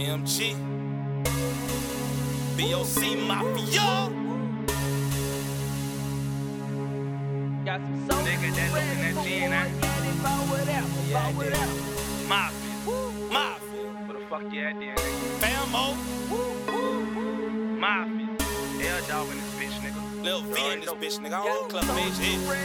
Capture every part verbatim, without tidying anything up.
M G, B O C Mafia. Got some soul. Nigga, that looking at G and I. Yeah, I did. Mafia. Mafia. What the fuck you at there, nigga? Famo. Mafia. L dog in this bitch, nigga. Lil V in this bitch, nigga. I don't club bitch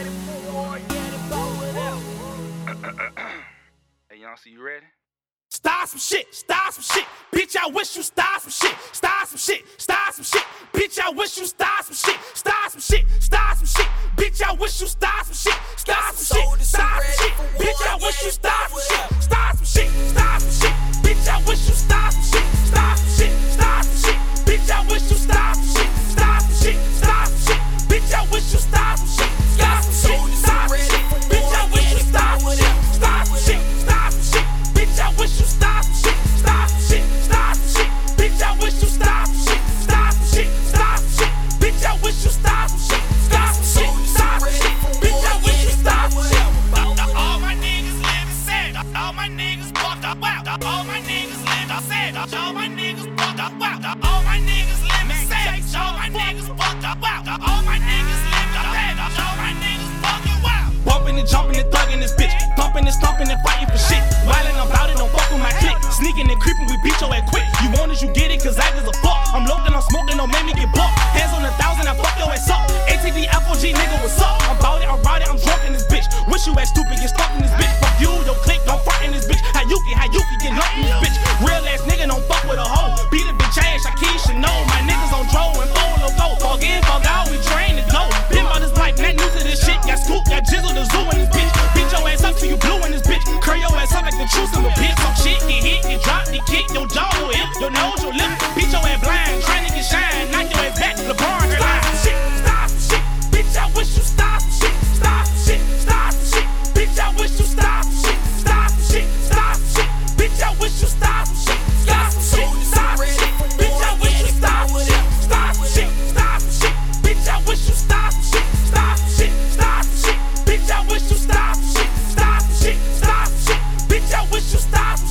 Hey, y'all see you ready? Start some shit, start some shit. Bitch, I wish you start some shit. Start some shit, start some shit. Bitch, I wish you start some shit. Start some shit, start some shit. Bitch, I wish you start some shit. Start some shit, start some shit. Bitch, I wish you start some shit. Start some shit, start some shit. Bitch, I wish you start some shit. Start some shit, start some shit. Bitch, I wish you start some shit. Start some shit, start some shit. Bitch, I wish you start some shit. Start some shit, start some shit. Bitch, I wish you start some shit. Start some shit, start some shit. Bitch, I wish you start some shit. Start some shit, start some shit. Bitch, I wish you start some shit. Start some shit, start some shit. Bitch, I wish you start some shit. Start some shit, start some shit. Bitch, I wish you start some shit. All my niggas live sad. All my niggas fucked up wild. All my niggas live sad. All my niggas fucked up wild. All my niggas live sad. All my niggas fucked up wild. All my niggas live sad. All my niggas fucking wild. Bumping and jumping and thugging this bitch. Thumping and stomping and fighting for shit. Wildin' about it, don't fuck with my clique. Sneaking and creeping, we beat your ass quick. You want it, you get it, cause I gives a fuck. I'm loading, I'm smoking, don't make me get bucked. Hands on a thousand, I fuck your ass up. A T D F O G, nigga, what's up? I'm bout it, I'm ride it, I'm drunk in this bitch. Wish you ass stupid, get stuck in this bitch. Fuck you, your clique, don't front in this bitch. Hayuki, Hayuki, get lumped in this bitch. Real ass nigga, don't fuck with a hoe. Beat a bitch ass, Shaquille should know. My niggas on Dro and Polo go. Fuck in, fuck out, we train to go. Been about this life, not new to this shit. Got scoop, got jizzle, the zoo in this bitch. Beat your ass up till you blue in this bitch. Curl your ass up like the truth of a bitch. Talk shit, get hit, get dropped, get kicked. Your jaw, your hip, your nose, your lip. Beat your ass blind, trying to get shine. Knock your ass back, LeBron, her line. Stop some shit, stop some shit. Bitch, I wish you stop some shit. Stop some shit, stop some shit. Bitch, I wish you stop some shit. Stop some shit, stop some shit. Bitch, I wish you stop some shit. Stop some shit, stop some shit. Bitch, I wish you stop some shit. Stop some shit, stop some shit. Bitch, I wish you stop some shit. Stop some shit, stop some shit. Bitch, I wish you stop some shit. Stop some shit, stop some shit. Bitch, I wish you stop some shit.